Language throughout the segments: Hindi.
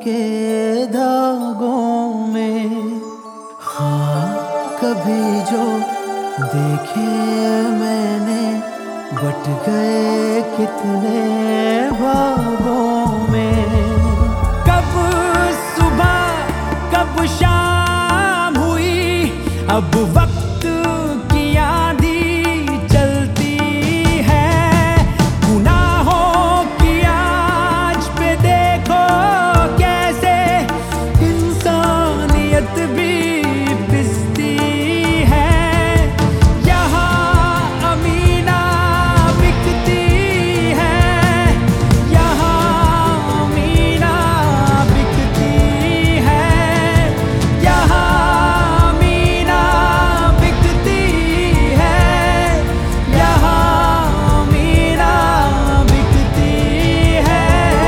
के धागों में। हाँ कभी जो देखे मैंने, बट गए कितने भागों में। कब सुबह कब शाम हुई, अब वक्त की आंधी चलती है। गुनाहों की आँच पे देखो कैसे इंसानियत भी पिसती है। यहाँ अमीना बिकती है, यहाँ अमीना बिकती है, यहाँ अमीना बिकती है, यहाँ अमीना बिकती है।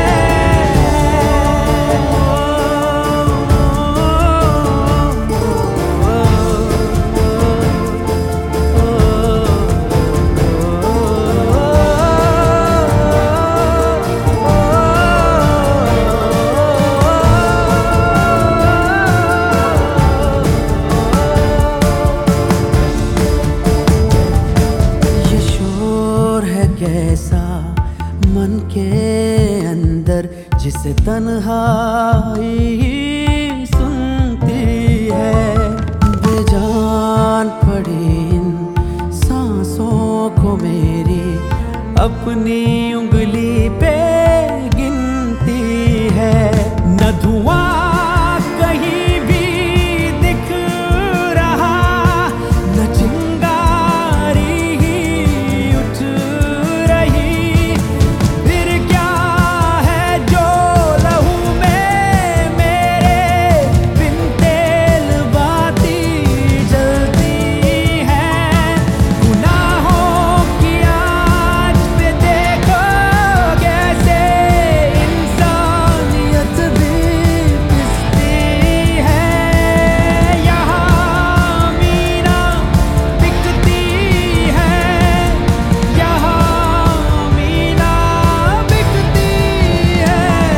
ये शोर है कैसा मन के अंदर, जिसे तन्हाई सुनती है। बेजान पड़ी इन सांसों को मेरी अपनी उंगली पे गिनती है। न धुआं कहीं भी दिख रहा, न चिंगारी ही उठ रही। फिर क्या है जो लहू में मेरे, बिन तेल बाती जलती है। गुनाहों की आँच पे देखो कैसे इंसानियत भी पिसती है। यहाँ अमीना बिकती है, यहाँ अमीना बिकती है।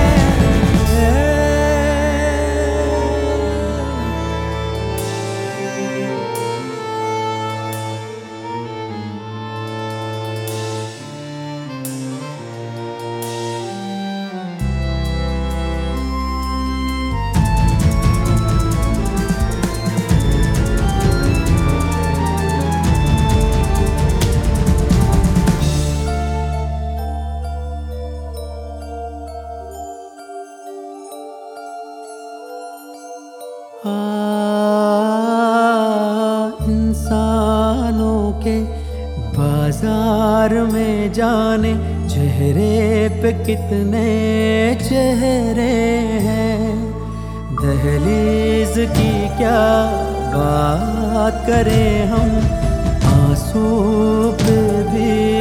इंसानों के बाजार में जाने, चेहरे पे कितने चेहरे हैं। दहलीज की क्या बात करें हम, आंसू पे भी